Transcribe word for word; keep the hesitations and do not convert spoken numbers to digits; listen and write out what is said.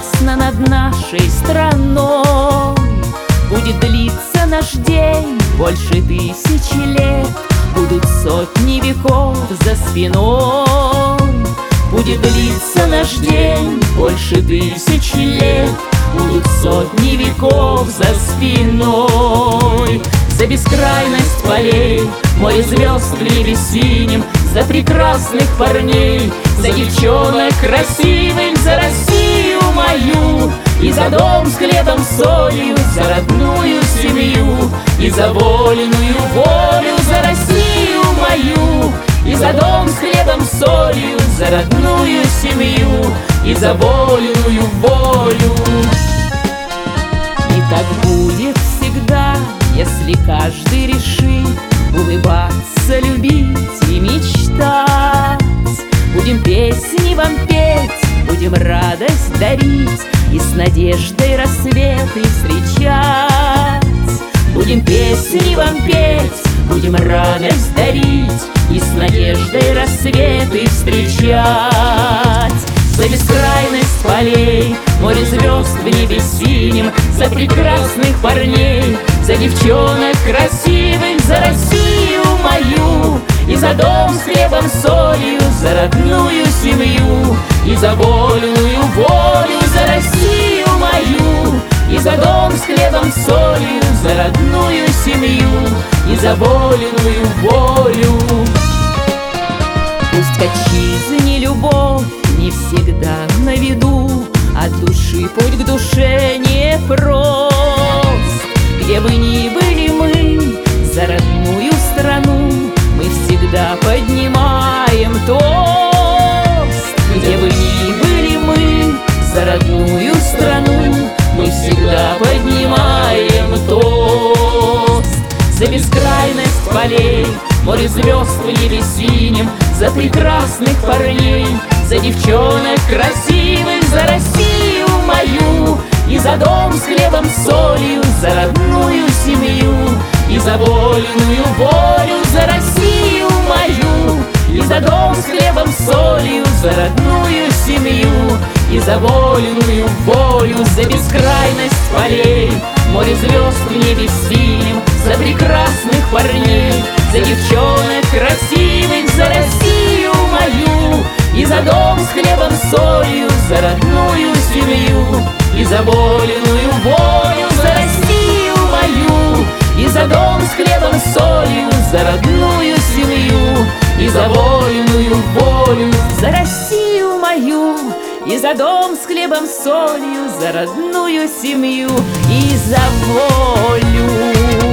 прекрасно над нашей страной. Будет длиться наш день больше тысячи лет, будут сотни веков за спиной. Будет длиться наш день больше тысячи лет, будут сотни веков за спиной. За бескрайность полей, море звезд в небе синим, за прекрасных парней, за девчонок красивых, за Россию мою, и за дом с хлебом солью, за родную семью, и за вольную волю, за Россию мою, и за дом с хлебом солью, за родную семью, и за вольную волю. И так будет всегда, если каждый решит улыбаться, любить и мечтать. Будем песни вам петь, будем радость дарить и с надеждой рассветы встречать. Будем песни вам петь, будем радость дарить и с надеждой рассветы встречать. За бескрайность полей, море звезд в небе синим, за прекрасных парней, за девчонок красивых, за Россию мою, и за дом с хлебом солью, за родную семью, и за вольную волю, за Россию мою, и за дом с хлебом солью, за родную семью, и за вольную волю. Пусть к отчизне любовь не всегда на виду, от души путь к душе не прост. Где бы ни были мы, за родную страну мы всегда поднимаем тост. Где бы ни были мы, за родную страну мы всегда поднимаем тост. За бескрайность полей, море звезд в небе синим, за прекрасных парней, за девчонок красивых, за Россию мою, и за дом с хлебом солью, за родную семью, и за вольную волю, за Россию мою, и за дом с хлебом солью, за родную семью, и за вольную волю. За бескрайность полей, море звезд в небе синим, за прекрасных парней, за девчонок красивых, за Россию мою, и за дом с хлебом солью, за родную семью, и за вольную волю, за Россию мою, и за дом с хлебом солью, за родную семью, и за вольную волю, за Россию мою, и за дом с хлебом солью, за родную семью, и за волю.